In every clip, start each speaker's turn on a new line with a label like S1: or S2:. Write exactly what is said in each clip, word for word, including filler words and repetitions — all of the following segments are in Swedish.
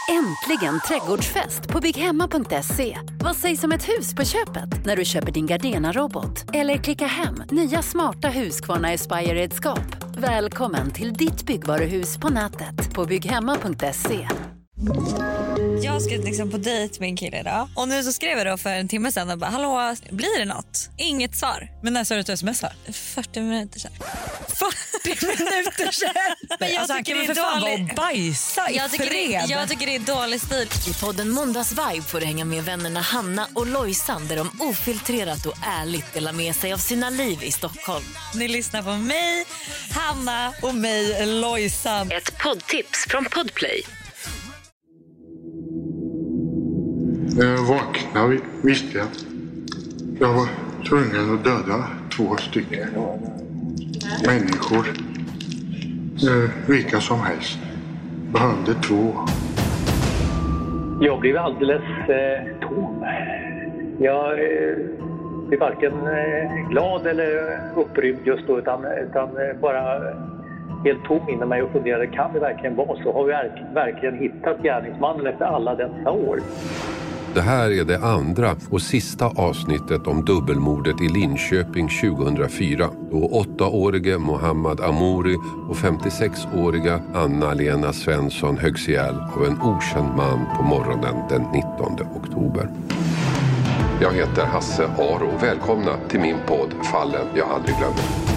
S1: Äntligen trädgårdsfest på bygghemma punkt se. Vad sägs om ett hus på köpet när du köper din Gardena-robot? Eller klicka hem nya smarta Husqvarna Aspire-redskap. Välkommen till ditt byggvaruhus på nätet på bygghemma punkt se.
S2: Jag ska liksom på dejt med en kille idag. Och nu så skrev jag då för en timme sedan och bara, hallå, blir det något? Inget svar.
S3: Men när sa du att du smsar?
S2: fyrtio minuter sedan.
S3: fyrtio minuter sedan?
S2: Men jag
S3: alltså,
S2: tycker
S3: han
S2: det är
S3: för fan
S2: dålig...
S3: och bajsa i
S2: jag tycker,
S3: fred.
S2: det, jag tycker det är dålig stil.
S4: I podden Måndagsvibe får du hänga med vännerna Hanna och Lojsan där de ofiltrerat och ärligt delar med sig av sina liv i Stockholm.
S2: Ni lyssnar på mig, Hanna
S3: och mig, Lojsan.
S4: Ett poddtips från Podplay.
S5: När jag vaknade visste jag att jag var tvungen att döda två stycken människor. Vilka som helst. Behövde två.
S6: Jag blev alldeles eh, tom. Jag eh, blev varken eh, glad eller upprymd just då utan, utan eh, bara helt tom inom mig och funderade, kan det verkligen vara så? Har vi verkligen hittat gärningsmannen efter alla dessa år?
S7: Det här är det andra och sista avsnittet om dubbelmordet i Linköping tjugohundrafyra då åttaårige Mohammad Amouri och femtiosex-åriga Anna-Lena Svensson höggs ihjäl av en okänd man på morgonen den nittonde oktober. Jag heter Hasse Aro och välkomna till min podd Fallen jag aldrig glömmer.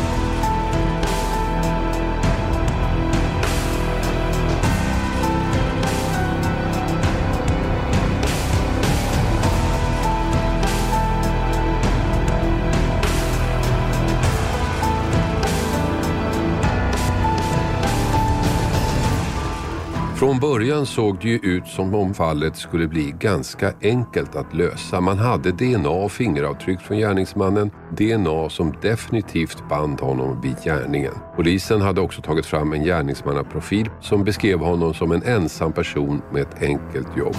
S7: Från början såg det ju ut som om fallet skulle bli ganska enkelt att lösa. Man hade D N A och fingeravtryck från gärningsmannen. D N A som definitivt band honom vid gärningen. Polisen hade också tagit fram en gärningsmannaprofil som beskrev honom som en ensam person med ett enkelt jobb.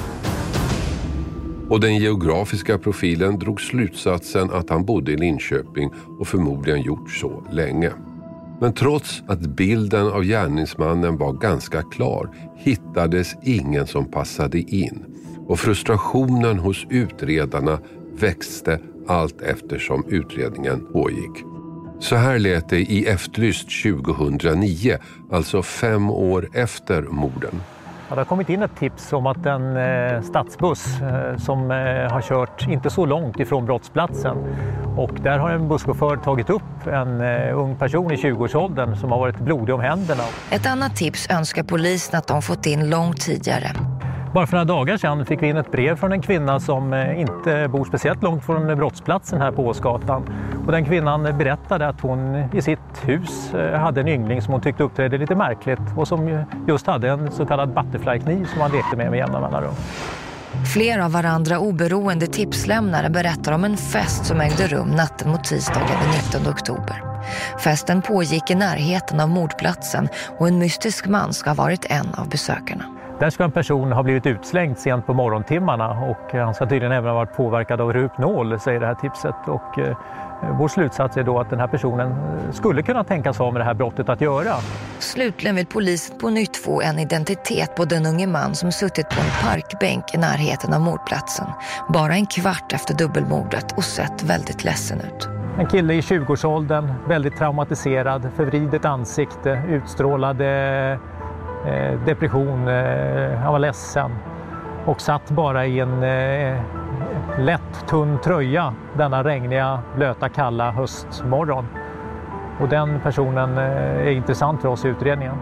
S7: Och den geografiska profilen drog slutsatsen att han bodde i Linköping och förmodligen gjort så länge. Men trots att bilden av gärningsmannen var ganska klar hittades ingen som passade in. Och frustrationen hos utredarna växte allt eftersom utredningen pågick. Så här lät det i Efterlyst tjugohundranio, alltså fem år efter morden.
S8: Ja, det har kommit in ett tips om att en eh, stadsbuss eh, som eh, har kört inte så långt ifrån brottsplatsen. Och där har en busschaufför tagit upp en eh, ung person i tjugoårsåldern som har varit blodig om händerna.
S9: Ett annat tips önskar polisen att de fått in långt tidigare.
S8: Bara för några dagar sedan fick vi in ett brev från en kvinna som eh, inte bor speciellt långt från brottsplatsen här på Åsgatan. Och den kvinnan berättade att hon i sitt hus eh, hade en yngling som hon tyckte uppträdde lite märkligt och som just hade en så kallad butterfly-kniv som han lekte med med jämna mellanrum.
S9: Flera av varandra oberoende tipslämnare berättar om en fest som ägde rum natten mot tisdagen den nittonde oktober. Festen pågick i närheten av mordplatsen och en mystisk man ska ha varit en av besökarna.
S8: Där ska en person ha blivit utslängd sent på morgontimmarna och han ska tydligen även ha varit påverkad av rupnål, säger det här tipset. Och eh, vår slutsats är då att den här personen skulle kunna tänkas ha med det här brottet att göra.
S9: Slutligen vill polisen på nytt få en identitet på den unge man som suttit på en parkbänk i närheten av mordplatsen. Bara en kvart efter dubbelmordet och sett väldigt ledsen ut.
S8: En kille i tjugoårsåldern, väldigt traumatiserad, förvridet ansikte, utstrålade eh, depression, eh, han var ledsen och satt bara i en eh, lätt tunn tröja denna regniga, blöta, kalla höstmorgon. Och den personen eh, är intressant för oss i utredningen.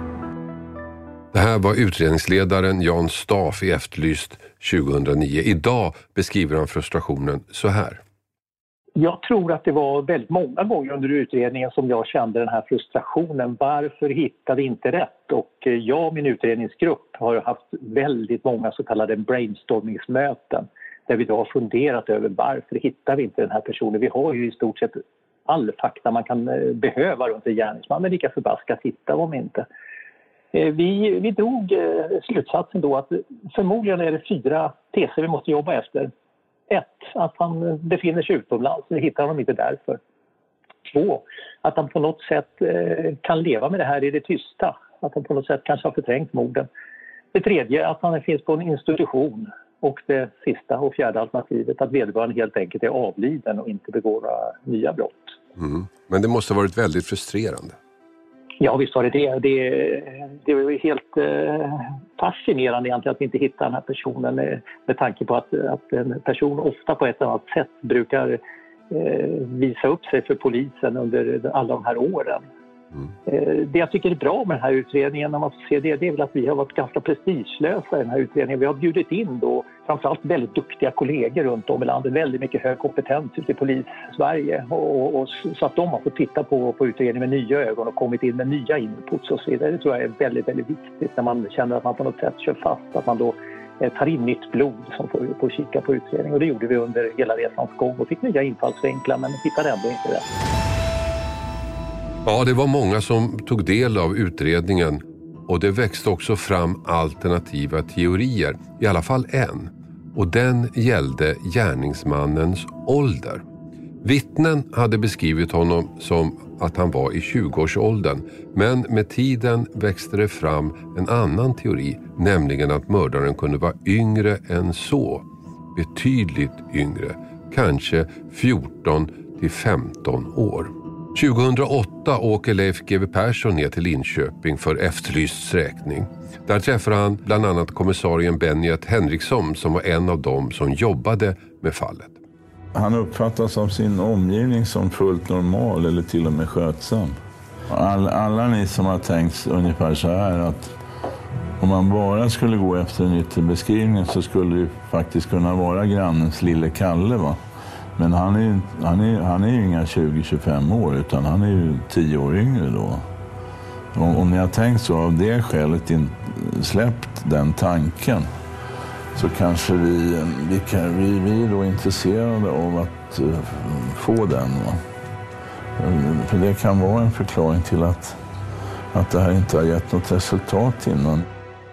S7: Det här var utredningsledaren Jan Staff i Efterlyst tjugohundranio. Idag beskriver han frustrationen så här.
S6: Jag tror att det var väldigt många gånger under utredningen som jag kände den här frustrationen. Varför hittade vi inte rätt? Och jag och min utredningsgrupp har haft väldigt många så kallade brainstormingsmöten där vi då har funderat över varför hittar vi inte den här personen. Vi har ju i stort sett all fakta man kan behöva runt en gärningsman, men lika förbaskat hittar vi inte. Vi, vi drog slutsatsen då att förmodligen är det fyra teser vi måste jobba efter. Ett, att han befinner sig utomlands, vi hittar honom inte därför. Två, att han på något sätt kan leva med det här i det tysta. Att han på något sätt kanske har förträngt morden. Det tredje, att han finns på en institution. Och det sista och fjärde alternativet, att vederbörande helt enkelt är avliden och inte begår nya brott.
S7: Mm. Men det måste ha varit väldigt frustrerande.
S6: Ja, visst var det det. Det, det var helt eh, fascinerande egentligen att vi inte hittar den här personen eh, med tanke på att, att en person ofta på ett annat sätt brukar eh, visa upp sig för polisen under alla de här åren. Mm. Eh, det jag tycker är bra med den här utredningen, när man får se det, det är väl att vi har varit ganska prestigelösa i den här utredningen. Vi har bjudit in då framförallt väldigt duktiga kollegor runt om i landet, väldigt mycket hög kompetens ute i polis-Sverige och, och, så att de har fått titta på, på utredningen med nya ögon och kommit in med nya inputs och så vidare. Det tror jag är väldigt, väldigt viktigt när man känner att man på något sätt kör fast, att man då eh, tar in nytt blod som får, får kika på utredningen. Och det gjorde vi under hela resans gång och fick nya infallsvinklar men hittade ändå inte rätt.
S7: Ja, det var många som tog del av utredningen och det växte också fram alternativa teorier, i alla fall en. Och den gällde gärningsmannens ålder. Vittnen hade beskrivit honom som att han var i tjugoårsåldern, men med tiden växte det fram en annan teori, nämligen att mördaren kunde vara yngre än så. Betydligt yngre, kanske fjorton till femton år. tjugohundraåtta åker Leif G W Persson ner till Linköping för efterlyst räkning. Där träffar han bland annat kommissarien Benjet Henriksson som var en av dem som jobbade med fallet.
S10: Han uppfattas av sin omgivning som fullt normal eller till och med skötsam. All, alla ni som har tänkt ungefär så här att om man bara skulle gå efter en yttre beskrivning så skulle det faktiskt kunna vara grannens lille Kalle, va? Men han är ju han är, han är ju inga tjugo till tjugofem år utan han är ju tio år yngre då. Om, om ni har tänkt så av det skälet in, släppt den tanken så kanske vi, vi, kan, vi, vi är då intresserade av att uh, få den. Va? För det kan vara en förklaring till att, att det här inte har gett något resultat innan.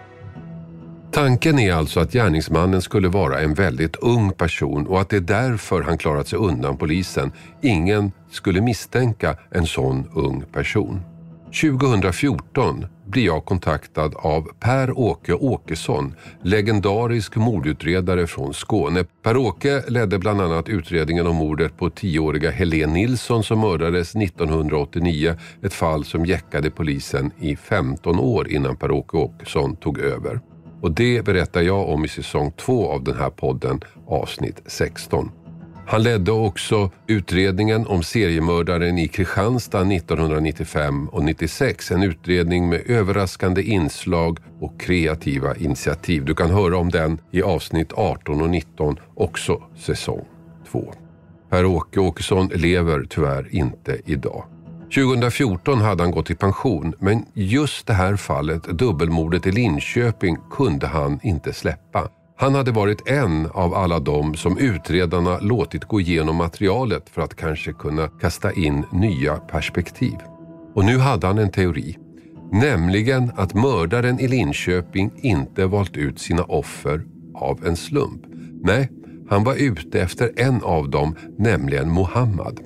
S7: Tanken är alltså att gärningsmannen skulle vara en väldigt ung person och att det är därför han klarat sig undan polisen. Ingen skulle misstänka en sån ung person. tjugohundrafjorton blir jag kontaktad av Per-Åke Åkesson, legendarisk mordutredare från Skåne. Per-Åke ledde bland annat utredningen om mordet på tioåriga Helene Nilsson som mördades nittonhundraåttionio, ett fall som jäckade polisen i femton år innan Per-Åke Åkesson tog över. Och det berättar jag om i säsong två av den här podden, avsnitt sexton. Han ledde också utredningen om seriemördaren i Kristianstad nittonhundranittiofem och nittiosex. En utredning med överraskande inslag och kreativa initiativ. Du kan höra om den i avsnitt arton och nitton, också säsong två. Per-Åke Åkesson lever tyvärr inte idag. tjugohundrafjorton hade han gått i pension, men just det här fallet, dubbelmordet i Linköping, kunde han inte släppa. Han hade varit en av alla dem som utredarna låtit gå igenom materialet för att kanske kunna kasta in nya perspektiv. Och nu hade han en teori, nämligen att mördaren i Linköping inte valt ut sina offer av en slump. Nej, han var ute efter en av dem, nämligen Mohammad.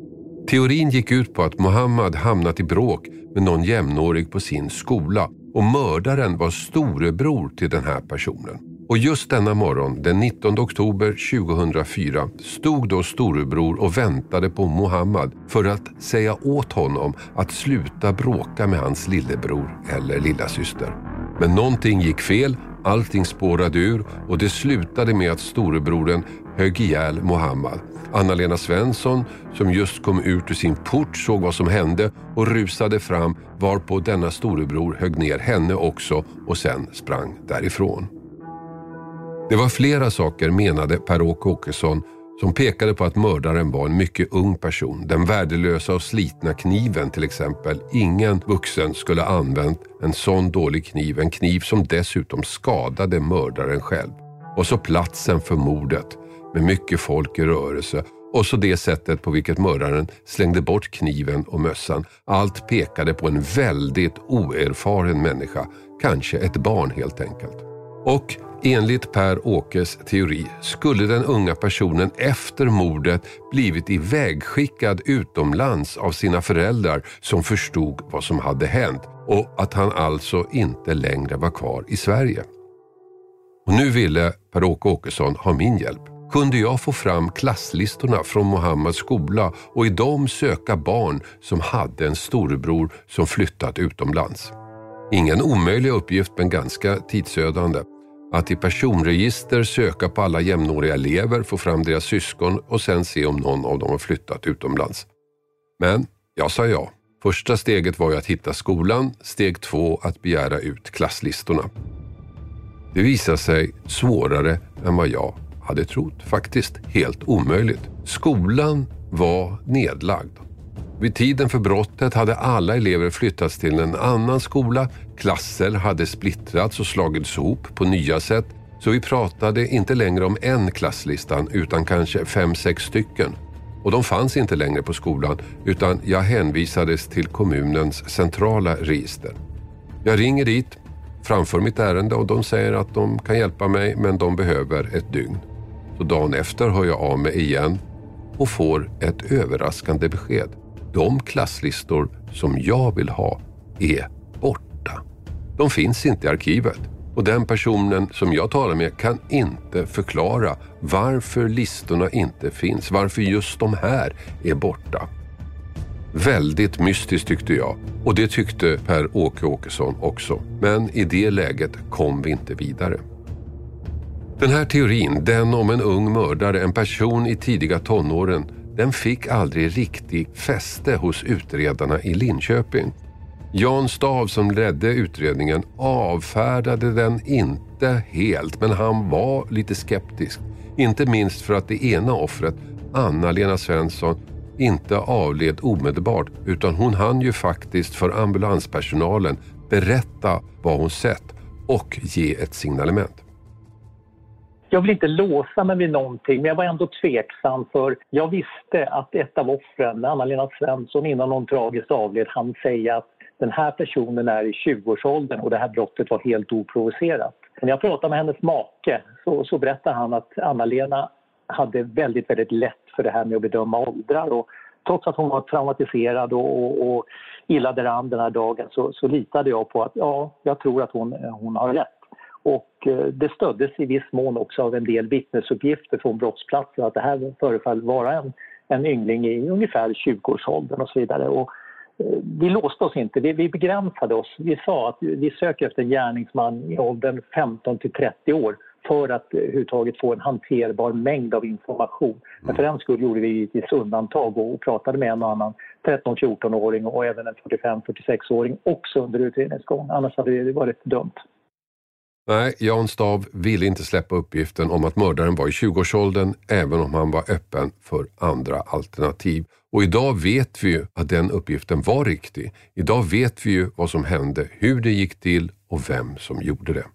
S7: Teorin gick ut på att Mohammad hamnat i bråk med någon jämnårig på sin skola och mördaren var storebror till den här personen. Och just denna morgon, den nittonde oktober tjugohundrafyra, stod då storebror och väntade på Mohammad för att säga åt honom att sluta bråka med hans lillebror eller lillasyster. Men någonting gick fel, allting spårade ur och det slutade med att storebroren högg ihjäl Mohammad. Anna-Lena Svensson, som just kom ut ur sin port, såg vad som hände och rusade fram, varpå denna storebror högg ner henne också och sen sprang därifrån. Det var flera saker, menade Per-Åke Åkesson, som pekade på att mördaren var en mycket ung person. Den värdelösa och slitna kniven till exempel. Ingen vuxen skulle ha använt en sån dålig kniv, en kniv som dessutom skadade mördaren själv. Och så platsen för mordet med mycket folk i rörelse. Och så det sättet på vilket mördaren slängde bort kniven och mössan. Allt pekade på en väldigt oerfaren människa, kanske ett barn helt enkelt. Och enligt Per-Åkes teori skulle den unga personen efter mordet blivit ivägskickad utomlands av sina föräldrar som förstod vad som hade hänt. och att han alltså inte längre var kvar i Sverige. Och nu ville Per-Åke Åkesson ha min hjälp. Kunde jag få fram klasslistorna från Mohammeds skola och i dem söka barn som hade en storebror som flyttat utomlands? Ingen omöjlig uppgift, men ganska tidsödande. Att i personregister söka på alla jämnåriga elever, få fram deras syskon och sen se om någon av dem har flyttat utomlands. Men jag sa ja. Första steget var ju att hitta skolan, steg två att begära ut klasslistorna. Det visade sig svårare än vad jag hade trott. Faktiskt helt omöjligt. Skolan var nedlagd. Vid tiden för brottet hade alla elever flyttats till en annan skola. Klasser hade splittrats och slagits ihop på nya sätt. Så vi pratade inte längre om en klasslistan utan kanske fem, sex stycken. Och de fanns inte längre på skolan utan jag hänvisades till kommunens centrala register. Jag ringer dit, framför mitt ärende och de säger att de kan hjälpa mig men de behöver ett dygn. Så dagen efter hör jag av mig igen och får ett överraskande besked. De klasslistor som jag vill ha är borta. De finns inte i arkivet. Och den personen som jag talar med kan inte förklara varför listorna inte finns. Varför just de här är borta. Väldigt mystiskt tyckte jag. Och det tyckte Per-Åke Åkesson också. Men i det läget kom vi inte vidare. Den här teorin, den om en ung mördare, en person i tidiga tonåren, den fick aldrig riktigt fäste hos utredarna i Linköping. Jan Stav som ledde utredningen avfärdade den inte helt, men han var lite skeptisk. Inte minst för att det ena offret, Anna-Lena Svensson, inte avled omedelbart utan hon hann ju faktiskt för ambulanspersonalen berätta vad hon sett och ge ett signalement.
S6: Jag vill inte låsa mig vid någonting, men jag var ändå tveksam för jag visste att ett av offren, Anna-Lena Svensson, innan hon tragiskt avled, han säga att den här personen är i tjugoårsåldern och det här brottet var helt oprovocerat. När jag pratade med hennes make så, så berättade han att Anna-Lena hade väldigt, väldigt lätt för det här med att bedöma åldrar. Och trots att hon var traumatiserad och, och, och illa däran den här dagen så, så litade jag på att ja, jag tror att hon, hon har rätt. Och det stöddes i viss mån också av en del vittnesuppgifter från brottsplatser att det här förefall vara en, en yngling i ungefär tjugoårsåldern och så vidare. Och vi låste oss inte, vi, vi begränsade oss. Vi sa att vi söker efter en gärningsman i åldern femton till trettio år för att överhuvudtaget få en hanterbar mängd av information. Men för den skull gjorde vi ett undantag och pratade med en annan tretton-fjorton-åring och även en fyrtiofem-fyrtiosex-åring också under utredningsgång. Annars hade det varit dumt.
S7: Nej, Jan Stav ville inte släppa uppgiften om att mördaren var i tjugoårsåldern även om han var öppen för andra alternativ. Och idag vet vi ju att den uppgiften var riktig. Idag vet vi ju vad som hände, hur det gick till och vem som gjorde det.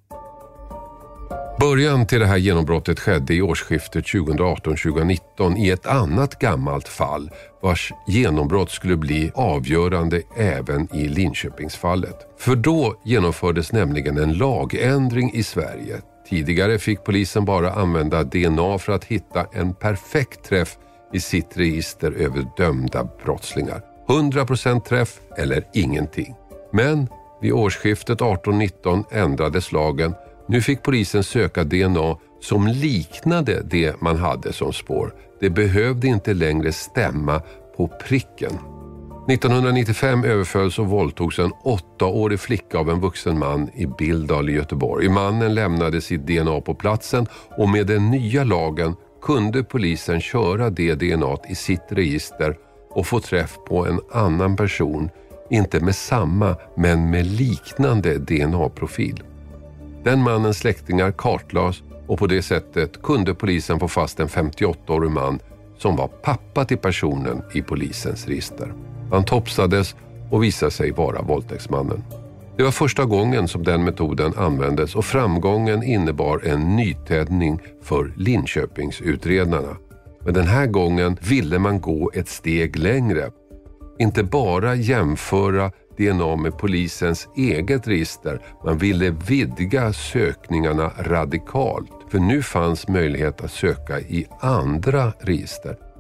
S7: Början till det här genombrottet skedde i årsskiftet tjugoarton tjugonitton i ett annat gammalt fall vars genombrott skulle bli avgörande även i Linköpingsfallet. För då genomfördes nämligen en lagändring i Sverige. Tidigare fick polisen bara använda D N A för att hitta en perfekt träff i sitt register över dömda brottslingar. hundra procent träff eller ingenting. Men vid årsskiftet arton nitton ändrades lagen. Nu fick polisen söka D N A som liknade det man hade som spår. Det behövde inte längre stämma på pricken. nittonhundranittiofem överfölls och våldtogs en åttaårig flicka av en vuxen man i Billdal i Göteborg. Mannen lämnade sitt D N A på platsen och med den nya lagen kunde polisen köra det D N A i sitt register och få träff på en annan person. Inte med samma men med liknande D N A-profil. Den mannens släktingar kartlades och på det sättet kunde polisen få fast en femtioåttaårig man som var pappa till personen i polisens register. Han topsades och visade sig vara våldtäktsmannen. Det var första gången som den metoden användes och framgången innebar en nytändning för Linköpingsutredarna. Men den här gången ville man gå ett steg längre. Inte bara jämföra D N A med polisens eget register. Man ville vidga sökningarna radikalt. För nu fanns möjlighet att söka i andra register.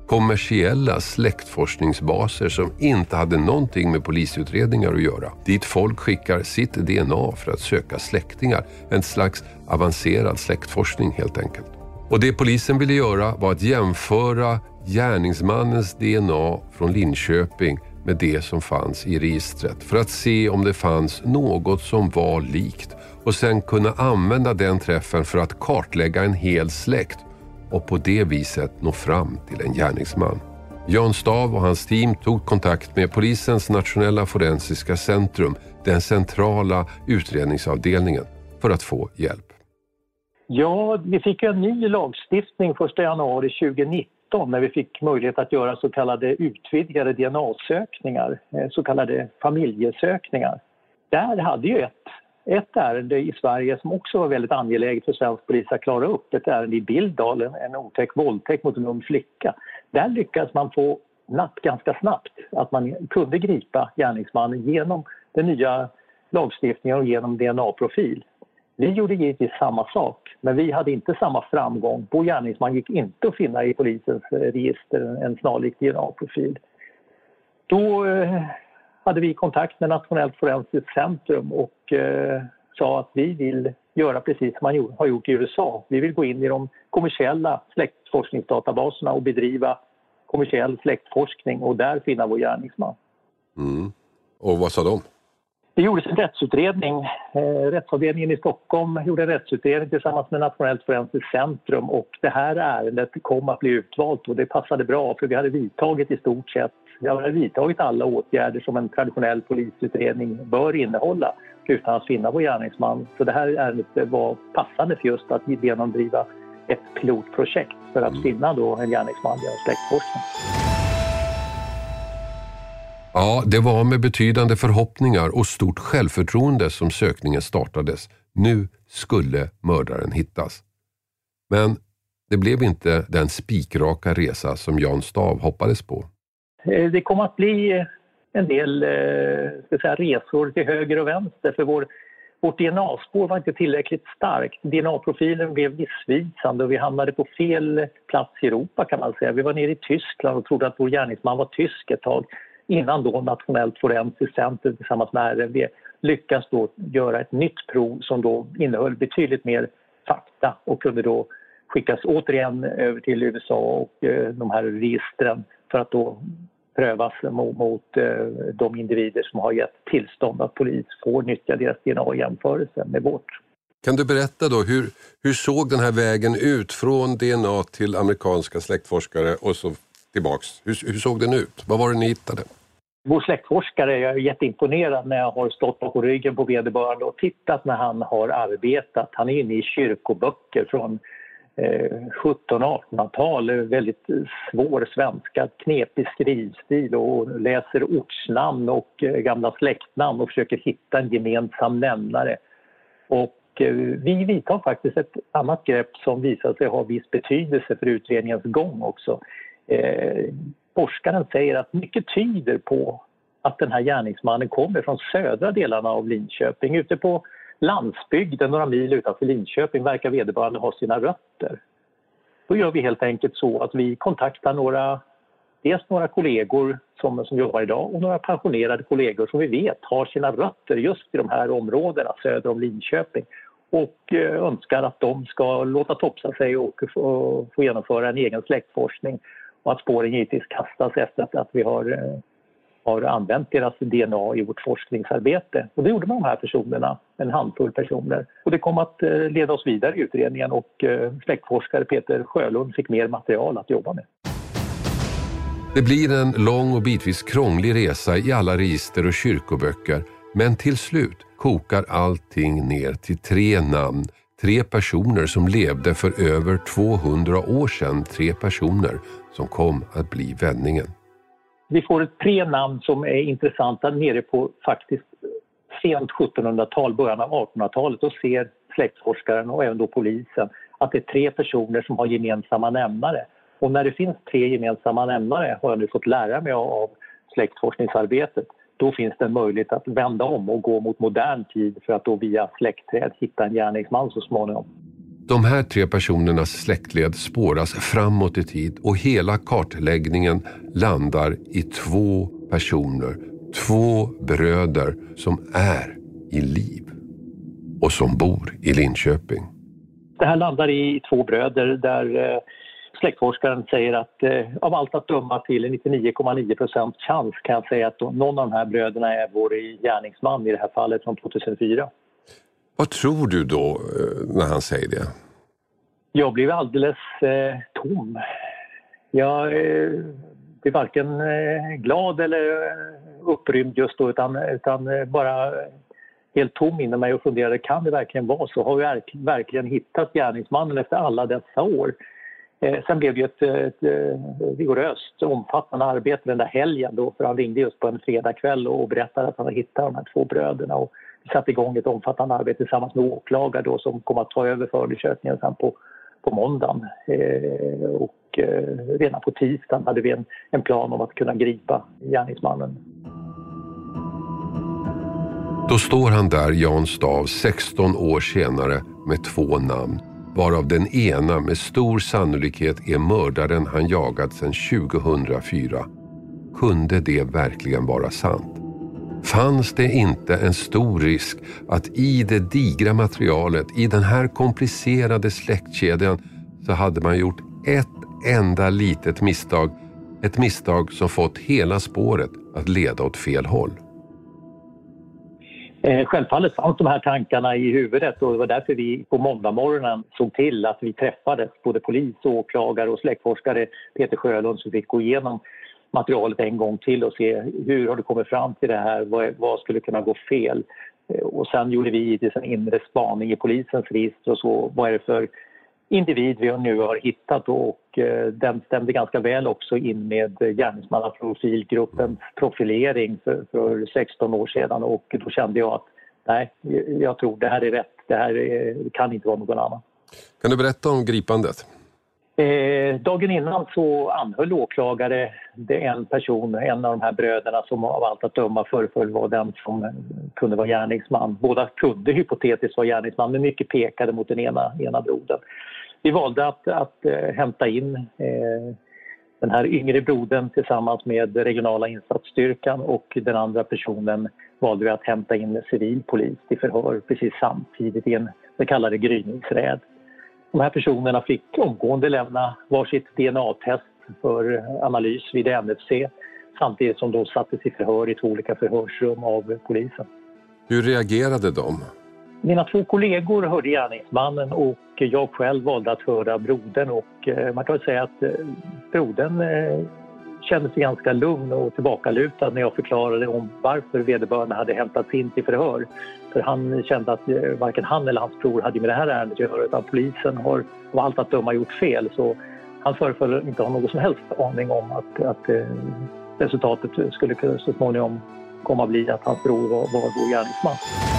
S7: kommersiella släktforskningsbaser som inte hade någonting med polisutredningar att göra. Dit folk skickar sitt D N A för att söka släktingar. En slags avancerad släktforskning helt enkelt. Och det polisen ville göra var att jämföra gärningsmannens D N A från Linköping med det som fanns i registret för att se om det fanns något som var likt och sen kunna använda den träffen för att kartlägga en hel släkt och på det viset nå fram till en gärningsman. Jan Stav och hans team tog kontakt med polisens nationella forensiska centrum, den centrala utredningsavdelningen, för att få hjälp.
S6: Ja, vi fick en ny lagstiftning första januari tjugonitton när vi fick möjlighet att göra så kallade utvidgade D N A-sökningar, så kallade familjesökningar. Där hade ju ett, ett ärende i Sverige som också var väldigt angeläget för svensk polis att klara upp, ett ärende i Billdalen, en otäck våldtäkt mot en ung flicka. Där lyckades man få napp ganska snabbt att man kunde gripa gärningsmannen genom den nya lagstiftningen och genom D N A-profil. Vi gjorde givetvis samma sak, men vi hade inte samma framgång. Vår gärningsman gick inte att finna i polisens register en snarlik D N A-profil. Då eh, hade vi kontakt med Nationellt forensiskt centrum och eh, sa att vi vill göra precis som man har gjort i U S A. Vi vill gå in i de kommersiella släktforskningsdatabaserna och bedriva kommersiell släktforskning och där finna vår gärningsman.
S7: Mm. Och vad sa de?
S6: Det gjordes en rättsutredning. Eh, rättsavdelningen i Stockholm gjorde en rättsutredning tillsammans med Nationellt forensiskt centrum och det här ärendet kom att bli utvalt och det passade bra för vi hade vidtagit i stort sett, vi hade vidtagit alla åtgärder som en traditionell polisutredning bör innehålla utan att finna vår gärningsman. Så det här ärendet var passande för just att genomdriva ett pilotprojekt för att finna då en gärningsman genom släktforskning.
S7: Ja, det var med betydande förhoppningar och stort självförtroende som sökningen startades. Nu skulle mördaren hittas. Men det blev inte den spikraka resa som Jan Stav hoppades på.
S6: Det kom att bli en del ska säga, resor till höger och vänster för vår, vårt D N A-spår var inte tillräckligt starkt. D N A-profilen blev missvisande och vi hamnade på fel plats i Europa kan man säga. Vi var nere i Tyskland och trodde att vår gärningsman var tysk ett tag. Innan då Nationellt forensiskt centrum tillsammans med R F V lyckas då göra ett nytt prov som då innehöll betydligt mer fakta och kunde då skickas återigen över till U S A och eh, de här registren för att då prövas mot, mot eh, de individer som har gett tillstånd att polis får nyttja deras D N A i jämförelse med vårt.
S7: Kan du berätta då, hur, hur såg den här vägen ut från D N A till amerikanska släktforskare och så tillbaks? Hur, hur såg den ut? Vad var det ni hittade?
S6: Vår släktforskare, jag är jätteimponerad när jag har stått på ryggen på vederbörande och tittat när han har arbetat. Han är inne i kyrkoböcker från eh, sjuttonhundra- och artonhundratal, väldigt svår svenska, knepig skrivstil och läser ortsnamn och eh, gamla släktnamn och försöker hitta en gemensam nämnare. Och eh, vi vidtar faktiskt ett annat grepp som visar sig ha viss betydelse för utredningens gång också. Eh, forskaren säger att mycket tyder på att den här gärningsmannen kommer från södra delarna av Linköping. Ute på landsbygden några mil utanför Linköping verkar vederbörande ha sina rötter. Då gör vi helt enkelt så att vi kontaktar några, dels några kollegor som, som jobbar idag och några pensionerade kollegor som vi vet har sina rötter just i de här områdena söder om Linköping. Och eh, önskar att de ska låta topsa sig och få, få genomföra en egen släktforskning. Och att spåren givetvis kastas efter att vi har, eh, har använt deras D N A i vårt forskningsarbete. Och det gjorde man de här personerna, en handfull personer. Och det kom att eh, leda oss vidare i utredningen och eh, släktforskare Peter Sjölund fick mer material att jobba med.
S7: Det blir en lång och bitvis krånglig resa i alla register och kyrkoböcker. Men till slut kokar allting ner till tre namn. Tre personer som levde för över tvåhundra år sedan. Tre personer som kom att bli vändningen.
S6: Vi får ett tre namn som är intressanta nere på faktiskt sent sjuttonhundratal, början av artonhundratalet. Och ser släktforskaren och även då polisen att det är tre personer som har gemensamma nämnare. Och när det finns tre gemensamma nämnare har jag nu fått lära mig av släktforskningsarbetet. Då finns det en möjlighet att vända om och gå mot modern tid för att då via släktträd hitta en gärningsman så småningom.
S7: De här tre personernas släktled spåras framåt i tid och hela kartläggningen landar i två personer, två bröder som är i liv och som bor i Linköping.
S6: Det här landar i två bröder där eh, släktforskaren säger att eh, av allt att döma till nittionio komma nio procent chans kan jag säga att någon av de här bröderna är vår gärningsman i det här fallet från tjugohundrafyra.
S7: Vad tror du då eh, när han säger det?
S6: Jag blev alldeles eh, tom. Jag eh, blev varken eh, glad eller upprymd just då utan, utan eh, bara helt tom inom mig och funderade, kan det verkligen vara så? Har vi verk, verkligen hittat gärningsmannen efter alla dessa år? Eh, sen blev det ju ett, ett, ett rigoröst omfattande arbete den där helgen då, för han ringde just på en fredagkväll och berättade att han hade hittat de här två bröderna och vi satte igång ett omfattande arbete tillsammans med åklagare då som kom att ta över förundersökningen sen på, på måndagen. Eh, och eh, redan på tisdagen hade vi en, en plan om att kunna gripa gärningsmannen.
S7: Då står han där, Jan Stav, sexton år senare med två namn, varav den ena med stor sannolikhet är mördaren han jagat sedan tjugohundrafyra. Kunde det verkligen vara sant? Fanns det inte en stor risk att i det digra materialet, i den här komplicerade släktkedjan, så hade man gjort ett enda litet misstag, ett misstag som fått hela spåret att leda åt fel håll?
S6: Självfallet fanns de här tankarna i huvudet och det var därför vi på måndag morgonen såg till att vi träffades, både polis, åklagare och släktforskare Peter Sjölund, som fick gå igenom materialet en gång till och se hur har det kommit fram till det här, vad, vad skulle kunna gå fel. Och sen gjorde vi en inre spaning i polisens register och så, vad är det för individ vi nu har hittat och den stämde ganska väl också in med gärningsmannaprofilgruppens profilering för, för sexton år sedan och då kände jag att nej, jag tror det här är rätt, det här är, det kan inte vara någon annan.
S7: Kan du berätta om gripandet?
S6: Eh, dagen innan så anhöll åklagare det en person, en av de här bröderna som av allt att döma föreföll var den som kunde vara gärningsman. Båda kunde hypotetiskt vara gärningsman men mycket pekade mot den ena, ena brodern. Vi valde att, att äh, hämta in äh, den här yngre brodern tillsammans med regionala insatsstyrkan och den andra personen valde vi att hämta in civil polis till förhör precis samtidigt i en så kallade gryningsräd. De här personerna fick omgående lämna varsitt D N A-test för analys vid N F C samtidigt som de sattes i förhör i två olika förhörsrum av polisen.
S7: Hur reagerade de?
S6: Mina två kollegor hörde gärningsmannen och jag själv valde att höra brodern och man kan säga att brodern kände sig ganska lugn och tillbakalutad när jag förklarade om varför vederbörande hade hämtats in till förhör. För han kände att varken han eller hans bror hade med det här ärendet att göra utan polisen har av allt att döma gjort fel så han föreföll inte ha någon som helst aning om att, att resultatet skulle så småningom komma att bli att hans bror var, var vår gärningsman.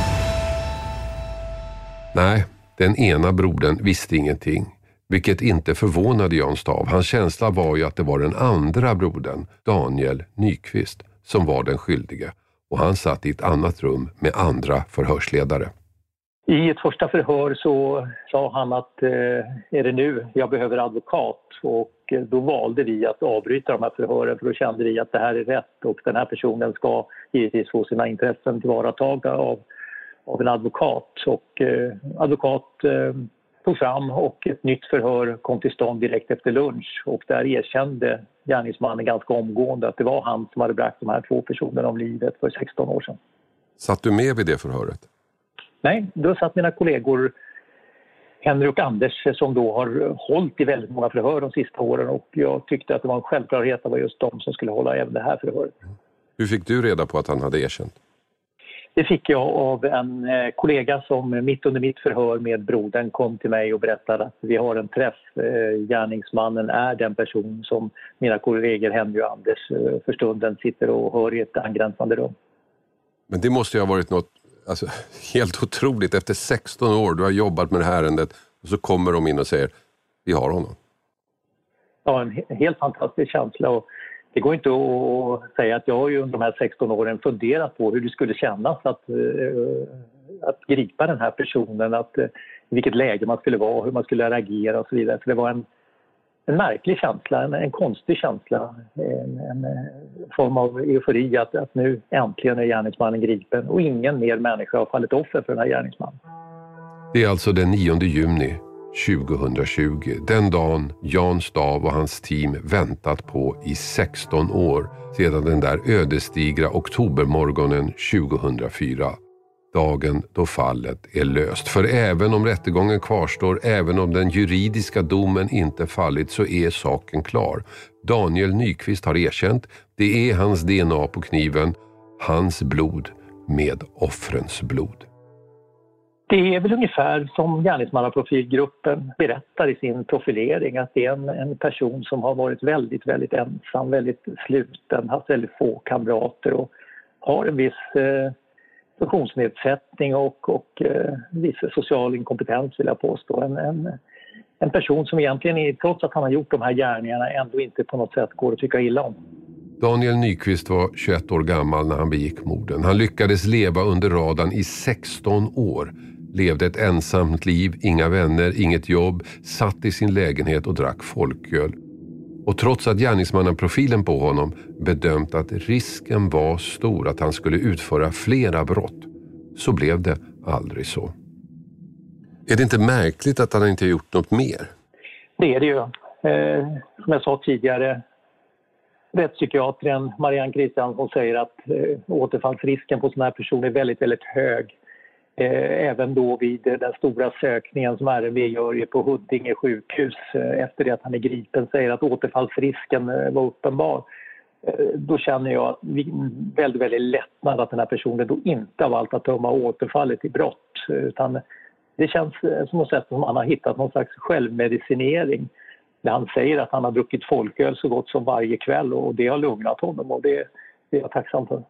S7: Nej, den ena brodern visste ingenting, vilket inte förvånade Jan Stav. Hans känsla var ju att det var den andra brodern, Daniel Nyqvist, som var den skyldige. Och han satt i ett annat rum med andra förhörsledare.
S6: I ett första förhör så sa han att eh, är det nu jag behöver advokat och eh, då valde vi att avbryta de här förhören för då kände vi att det här är rätt och den här personen ska givetvis få sina intressen tillvaratagna av av en advokat och eh, advokat eh, tog fram och ett nytt förhör kom till stånd direkt efter lunch och där erkände gärningsmannen ganska omgående att det var han som hade bragt de här två personerna om livet för sexton år sedan.
S7: Satt du med vid det förhöret?
S6: Nej, då satt mina kollegor Henry och Anders som då har hållit i väldigt många förhör de sista åren och jag tyckte att det var en självklarhet att det var just de som skulle hålla även det här förhöret.
S7: Hur fick du reda på att han hade erkänt?
S6: Det fick jag av en kollega som mitt under mitt förhör med brodern kom till mig och berättade att vi har en träff. Gärningsmannen är den person som mina kollegor Henry och Anders för stunden sitter och hör i ett angränsande rum.
S7: Men det måste ju ha varit något alltså, helt otroligt. Efter sexton år, du har jobbat med det här ärendet och så kommer de in och säger vi har honom.
S6: Ja, en helt fantastisk känsla och det går inte att säga att jag har ju under de här sexton åren funderat på hur det skulle kännas att, att gripa den här personen. Att vilket läge man skulle vara, hur man skulle reagera och så vidare. Så det var en, en märklig känsla, en, en konstig känsla, en, en, en form av eufori att, att nu äntligen är gärningsmannen gripen och ingen mer människa har fallit offer för den här gärningsmannen.
S7: Det är alltså den nionde juni tjugohundratjugo, den dagen Jan Stav och hans team väntat på i sexton år sedan den där ödesdigra oktobermorgonen tjugohundrafyra. Dagen då fallet är löst. För även om rättegången kvarstår, även om den juridiska domen inte fallit, så är saken klar. Daniel Nyqvist har erkänt, det är hans D N A på kniven, hans blod med offrens blod.
S6: Det är väl ungefär som gärningsmannaprofilgruppen berättar i sin profilering, att det är en, en person som har varit väldigt, väldigt ensam, väldigt sluten, haft väldigt få kamrater och har en viss eh, funktionsnedsättning och, och eh, viss social inkompetens, vill jag påstå. En, en, en person som egentligen, är, trots att han har gjort de här gärningarna, ändå inte på något sätt går att tycka illa om.
S7: Daniel Nyqvist var tjugoett år gammal när han begick morden. Han lyckades leva under radarn i sexton år. Levde ett ensamt liv, inga vänner, inget jobb, satt i sin lägenhet och drack folköl. Och trots att gärningsmannaprofilen på honom bedömt att risken var stor att han skulle utföra flera brott, så blev det aldrig så. Är det inte märkligt att han inte gjort något mer?
S6: Det är det ju. Eh, som jag sa tidigare, rättspsykiatern Marianne Christiansson säger att eh, återfallsrisken på sådana här personer är väldigt, väldigt hög. Eh, även då vid eh, den stora sökningen som R M V gör på Huddinge sjukhus eh, efter det att han är gripen, säger att återfallsrisken eh, var uppenbar. Eh, då känner jag att vi väldigt, väldigt lättnad att den här personen då inte har valt att döma återfallet i brott. Eh, utan det känns eh, som något sätt som han har hittat någon slags självmedicinering. Där han säger att han har druckit folköl så gott som varje kväll och det har lugnat honom och det, det är jag tacksam för.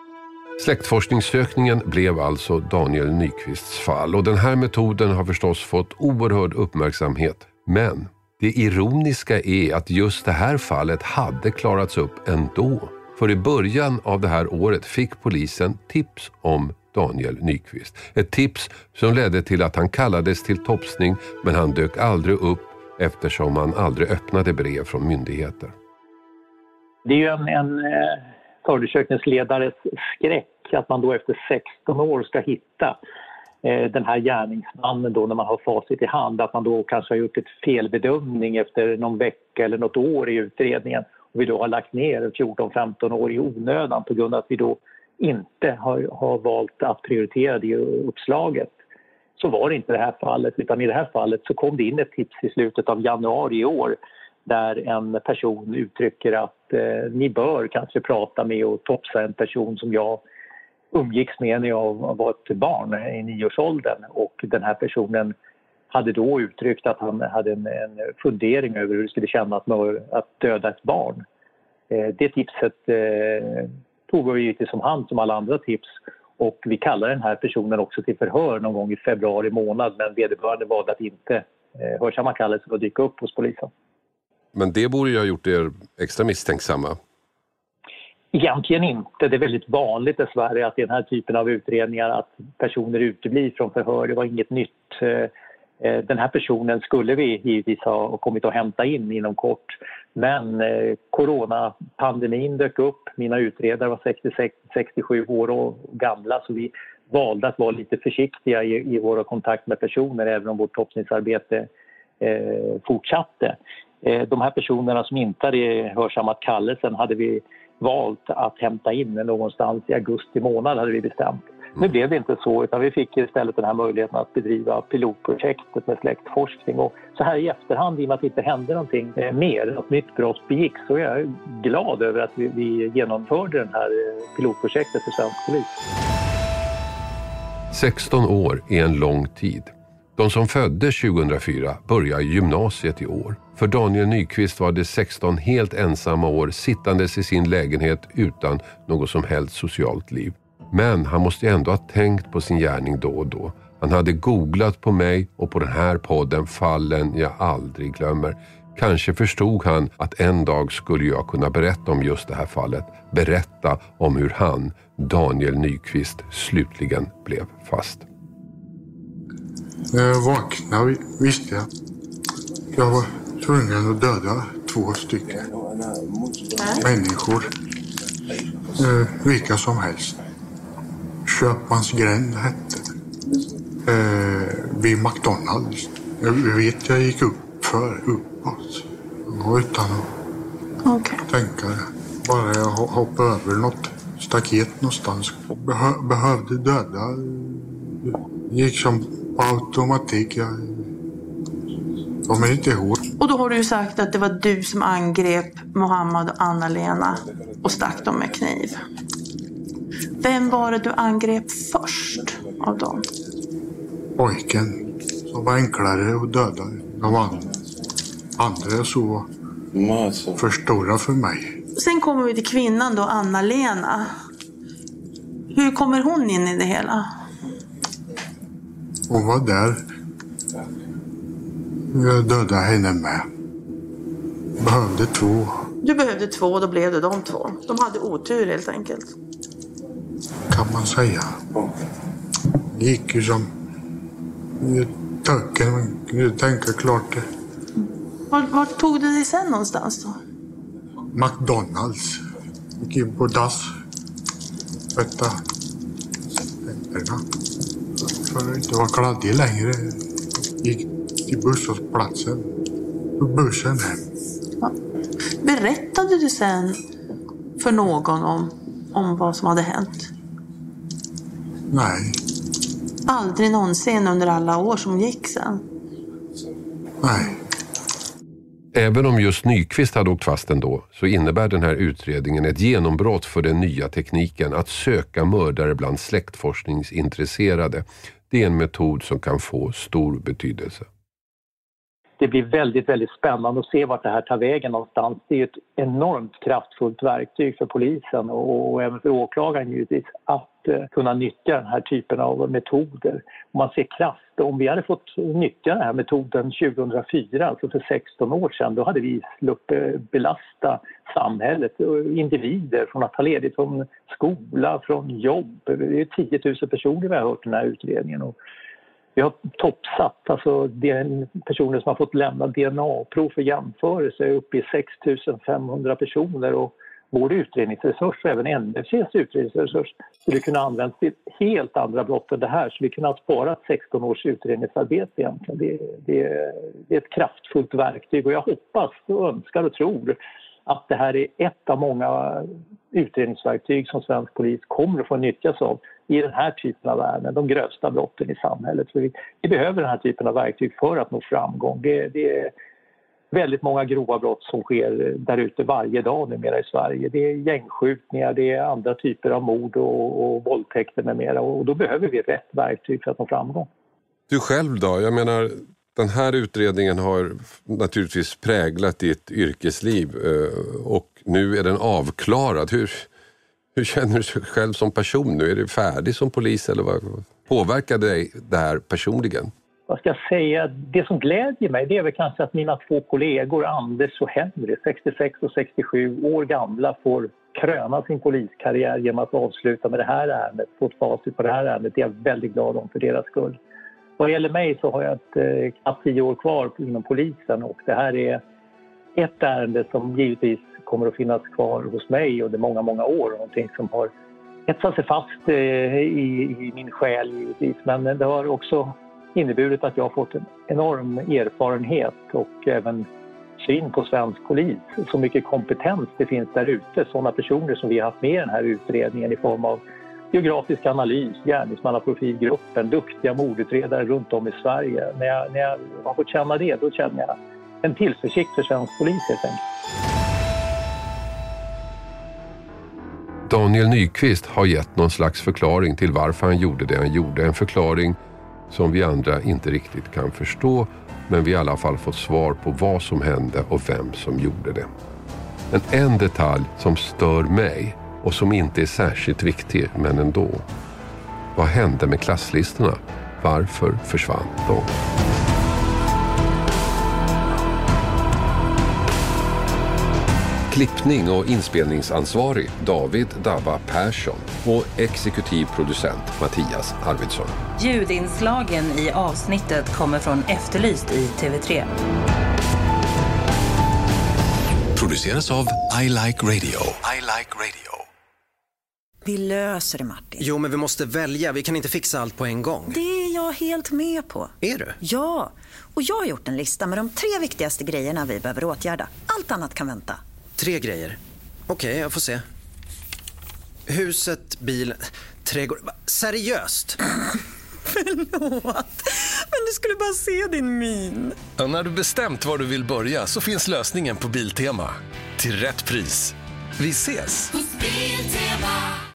S7: Släktforskningssökningen blev alltså Daniel Nyqvists fall och den här metoden har förstås fått oerhörd uppmärksamhet. Men det ironiska är att just det här fallet hade klarats upp ändå. För i början av det här året fick polisen tips om Daniel Nyqvist. Ett tips som ledde till att han kallades till topsning, men han dök aldrig upp eftersom han aldrig öppnade brev från myndigheter.
S6: Det är ju en, en förundersökningsledares skräck att man då efter sexton år ska hitta eh, den här gärningsmannen då när man har facit i hand. Att man då kanske har gjort ett felbedömning efter någon vecka eller något år i utredningen. Och vi då har lagt ner fjorton femton år i onödan på grund av att vi då inte har, har valt att prioritera det uppslaget. Så var det inte det här fallet, utan i det här fallet så kom det in ett tips i slutet av januari i år där en person uttrycker att eh, ni bör kanske prata med och topsa en person som jag umgicks med när jag var ett barn i nioårsåldern, och den här personen hade då uttryckt att han hade en, en fundering över hur det skulle kännas att döda ett barn. Eh, det tipset eh, tog vi givetvis som hand som alla andra tips. Och vi kallar den här personen också till förhör någon gång i februari månad, men vederbörande valde att inte eh, hörsamma kallelsen och dyka upp hos polisen.
S7: Men det borde ju ha gjort er extra misstänksamma.
S6: Egentligen inte. Det är väldigt vanligt dessvärre att i den här typen av utredningar att personer uteblir från förhör. Det var inget nytt. Den här personen skulle vi givetvis ha kommit att hämta in inom kort. Men eh, coronapandemin dök upp. Mina utredare var sextiosex sextiosju år och gamla, så vi valde att vara lite försiktiga i, i våra kontakter med personer även om vårt topsningsarbete eh, fortsatte. Eh, de här personerna som inte hade hörsammat kallelsen hade vi valt att hämta in någonstans i augusti månad, hade vi bestämt. Nu blev det inte så, utan vi fick istället den här möjligheten att bedriva pilotprojektet med släktforskning. Och så här i efterhand, i och med att det inte hände någonting mer, något nytt brott begick, så är jag glad över att vi, vi genomförde det här pilotprojektet för svensk polis.
S7: sexton år är en lång tid. De som föddes tjugohundrafyra börjar gymnasiet i år. För Daniel Nyqvist var det sexton helt ensamma år sittandes i sin lägenhet utan något som helst socialt liv. Men han måste ändå ha tänkt på sin gärning då och då. Han hade googlat på mig och på den här podden Fallen jag aldrig glömmer. Kanske förstod han att en dag skulle jag kunna berätta om just det här fallet. Berätta om hur han, Daniel Nyqvist, slutligen blev fast.
S5: När jag vaknade visste jag jag var tvungen att döda två stycken människor. Eh, vilka som helst. Köpmansgränd hette det. Eh, vid McDonalds. Jag vet jag gick upp för uppåt. Utan att
S11: okay.
S5: tänka det. Bara jag hoppade över något staket någonstans. Behö- behövde döda. Gick som på automatik. Jag kommer inte ihåg.
S11: Och då har du ju sagt att det var du som angrep Mohammed och Anna-Lena och stack dem med kniv. Vem var det du angrep först av dem?
S5: Pojken som var enklare att döda. De andra så för stora för mig.
S11: Sen kommer vi till kvinnan då, Anna-Lena. Hur kommer hon in i det hela?
S5: Hon var där. Jag dödade henne med. Behövde två.
S11: Du behövde två, då blev det de två. De hade otur helt enkelt.
S5: Kan man säga. Det gick ju som töcken. Man kunde tänka klart det.
S11: Var, var tog du dig sen någonstans då?
S5: McDonalds. Gick in på dass. Tvätta händerna. För att inte vara kladdig längre. Gick till busshållplatsen. På bussen hem.
S11: Ja. Berättade du sen för någon om, om vad som hade hänt?
S5: Nej.
S11: Aldrig någonsin under alla år som gick sen?
S5: Nej.
S7: Även om just Nyqvist hade åkt fast ändå så innebär den här utredningen ett genombrott för den nya tekniken att söka mördare bland släktforskningsintresserade. Det är en metod som kan få stor betydelse.
S6: Det blir väldigt, väldigt spännande att se vart det här tar vägen någonstans. Det är ett enormt kraftfullt verktyg för polisen och, och även för åklagaren givetvis att uh, kunna nyttja den här typen av metoder. Om man ser kraft, om vi hade fått nyttja den här metoden tjugohundrafyra, alltså för sexton år sedan, då hade vi sluppit belasta samhället och individer från att ta ledigt från skola, från jobb. Det är tio tusen personer vi har hört den här utredningen och vi har toppsatt, alltså det är personer som har fått lämna D N A-prov för jämförelse uppe i sex tusen femhundra personer och vår utredningsresurs och även N F C:s utredningsresurs skulle kunna användas till helt andra brott än det här. Så vi kunde ha sparat sexton års utredningsarbete egentligen. Det, det, det är ett kraftfullt verktyg och jag hoppas och önskar och tror att det här är ett av många utredningsverktyg som svensk polis kommer att få nyttjas av i den här typen av ärenden, de grövsta brotten i samhället. För vi, vi behöver den här typen av verktyg för att nå framgång. Det, det är väldigt många grova brott som sker där ute varje dag numera i Sverige. Det är gängskjutningar, det är andra typer av mord och, och våldtäkter med mera. Och då behöver vi rätt verktyg för att nå framgång.
S7: Du själv då? Jag menar, den här utredningen har naturligtvis präglat ditt yrkesliv och nu är den avklarad. Hur, hur känner du sig själv som person nu? Är du färdig som polis eller vad påverkar dig det här personligen?
S6: Vad ska jag säga? Det som glädjer mig det är väl kanske att mina två kollegor Anders och Henry, sextiosex och sextiosju år gamla, får kröna sin poliskarriär genom att avsluta med det här ärendet. Få ett facit på det här ärendet. Det är jag väldigt glad om för deras skull. Vad gäller mig så har jag ett eh, knappt tio år kvar inom polisen och det här är ett ärende som givetvis kommer att finnas kvar hos mig under många, många år. Någonting som har etsat sig fast eh, i, i min själ givetvis. Men det har också inneburit att jag har fått en enorm erfarenhet och även syn på svensk polis. Så mycket kompetens det finns där ute. Sådana personer som vi har haft med i den här utredningen i form av geografisk analys, gärningsmannaprofilgruppen, duktiga mordutredare runt om i Sverige. När jag, när jag har fått känna det, då känner jag en tillförsikt för svensk polis helt enkelt.
S7: Daniel Nyqvist har gett någon slags förklaring till varför han gjorde det han gjorde. En förklaring som vi andra inte riktigt kan förstå, men vi har i alla fall fått svar på vad som hände och vem som gjorde det. Men en detalj som stör mig och som inte är särskilt viktig, men ändå. Vad hände med klasslistorna? Varför försvann de? Klippning och inspelningsansvarig David Dabba Persson och exekutiv producent Mattias Arvidsson.
S12: Ljudinslagen i avsnittet kommer från Efterlyst i T V tre.
S13: Produceras av I Like Radio. I Like Radio.
S14: Vi löser det, Martin.
S15: Jo, men vi måste välja. Vi kan inte fixa allt på en gång.
S14: Det är jag helt med på.
S15: Är du?
S14: Ja, och jag har gjort en lista med de tre viktigaste grejerna vi behöver åtgärda. Allt annat kan vänta.
S15: Tre grejer. Okej, okay, jag får se. Huset, bil, trädgård. Seriöst?
S14: Förlåt, men du skulle bara se din min.
S13: Ja, när du bestämt var du vill börja så finns lösningen på Biltema. Till rätt pris. Vi ses!